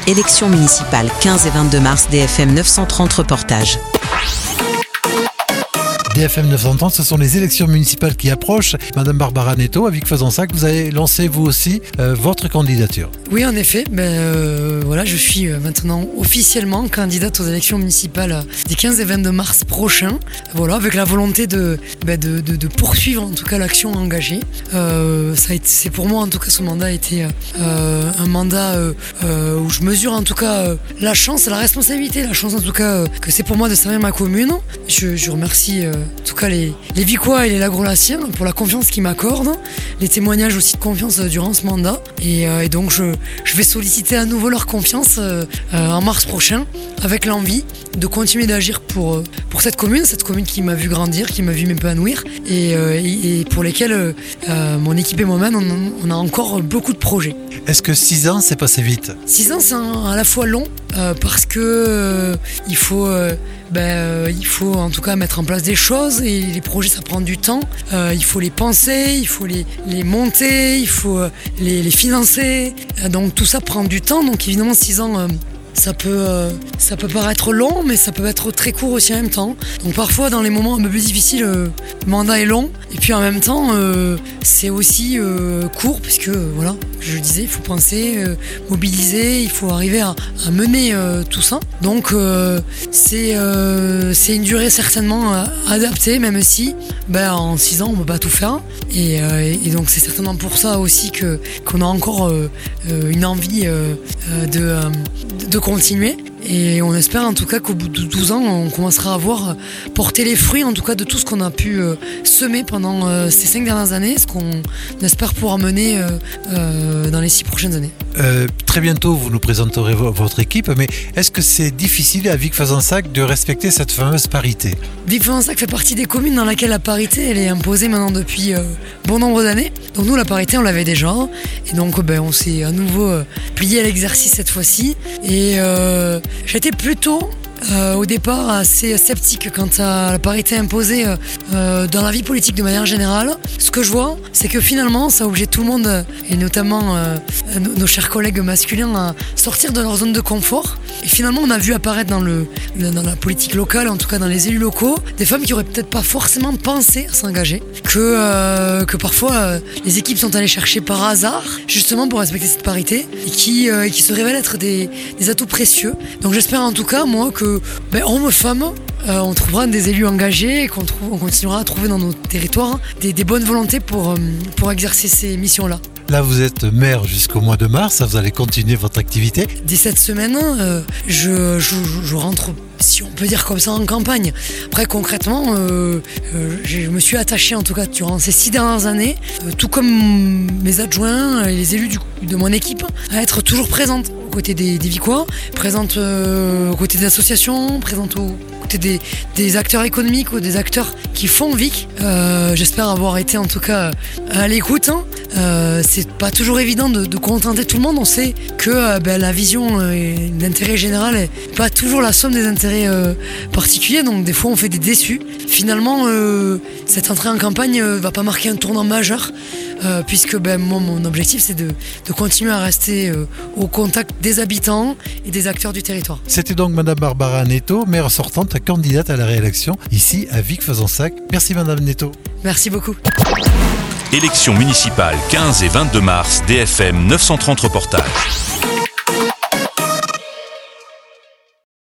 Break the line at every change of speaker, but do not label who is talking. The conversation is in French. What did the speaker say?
Élections municipales 15 et 22 mars, DFM 930 reportage.
DFM 930, ce sont les élections municipales qui approchent. Madame Barbara Netto, à Vic-Fezensac, vous avez lancé vous aussi votre candidature.
Oui, en effet, je suis maintenant officiellement candidate aux élections municipales des 15 et 22 mars prochains. Voilà, avec la volonté de poursuivre en tout cas l'action engagée. C'est pour moi en tout cas ce mandat a été un mandat où je mesure en tout cas la chance, la responsabilité, la chance en tout cas que c'est pour moi de servir ma commune. Je remercie en tout cas les Vicois et les Lagrolaciens pour la confiance qu'ils m'accordent, les témoignages aussi de confiance durant ce mandat et donc je vais solliciter à nouveau leur confiance en mars prochain avec l'envie de continuer d'agir pour cette commune qui m'a vu grandir, qui m'a vu m'épanouir et pour lesquels mon équipe et moi-même on a encore beaucoup de projets.
Est-ce que 6 ans c'est passé vite ?
6 ans c'est à la fois long parce que il faut en tout cas mettre en place des choses et les projets ça prend du temps, il faut les penser, il faut les monter, il faut les financer, donc tout ça prend du temps, donc évidemment 6 ans ça peut paraître long, mais ça peut être très court aussi en même temps. Donc parfois, dans les moments un peu plus difficiles, le mandat est long. Et puis en même temps, c'est aussi court, puisque voilà, je le disais, il faut penser, mobiliser, il faut arriver à mener tout ça. Donc c'est une durée certainement adaptée, même si en 6 ans, on ne peut pas tout faire. Et donc c'est certainement pour ça aussi qu'on a encore une envie de continuer et on espère en tout cas qu'au bout de 12 ans on commencera à voir porter les fruits en tout cas de tout ce qu'on a pu semer pendant ces 5 dernières années, ce qu'on espère pouvoir mener dans les 6 prochaines années.
Très bientôt vous nous présenterez votre équipe, mais est-ce que c'est difficile à Vic-Fezensac de respecter cette fameuse parité ?
Vic-Fezensac fait partie des communes dans laquelle la parité elle est imposée maintenant depuis bon nombre d'années. Donc nous la parité on l'avait déjà et donc on s'est à nouveau plié à l'exercice cette fois-ci et j'étais plutôt au départ assez sceptique quant à la parité imposée dans la vie politique de manière générale. Ce que je vois, c'est que finalement ça oblige tout le monde et notamment nos chers collègues masculins à sortir de leur zone de confort. Et finalement on a vu apparaître dans la politique locale, en tout cas dans les élus locaux, des femmes qui auraient peut-être pas forcément pensé à s'engager, que parfois les équipes sont allées chercher par hasard justement pour respecter cette parité et qui se révèlent être des atouts précieux. Donc j'espère en tout cas moi que hommes, femmes, on trouvera des élus engagés et qu'on continuera à trouver dans nos territoires des bonnes volontés pour exercer ces missions-là.
Là, vous êtes maire jusqu'au mois de mars, vous allez continuer votre activité.
Dès cette semaine, je rentre, si on peut dire comme ça, en campagne. Après, concrètement, je me suis attaché, en tout cas, durant ces 6 dernières années, tout comme mes adjoints et les élus de mon équipe, à être toujours présente aux côtés des Vicois, présente aux côtés des associations, présente aux côtés des acteurs économiques ou des acteurs qui font Vic. J'espère avoir été, en tout cas, à l'écoute. C'est pas toujours évident de contenter tout le monde. On sait que la vision d'intérêt général n'est pas toujours la somme des intérêts particuliers, donc des fois on fait des déçus. Finalement, cette entrée en campagne va pas marquer un tournant majeur, puisque moi, mon objectif c'est de continuer à rester au contact des habitants et des acteurs du territoire.
C'était donc Madame Barbara Netto, maire sortante, candidate à la réélection ici à Vic-Fezensac. Merci Madame Netto.
Merci beaucoup.
Élections municipales 15 et 22 mars, DFM 930 reportage.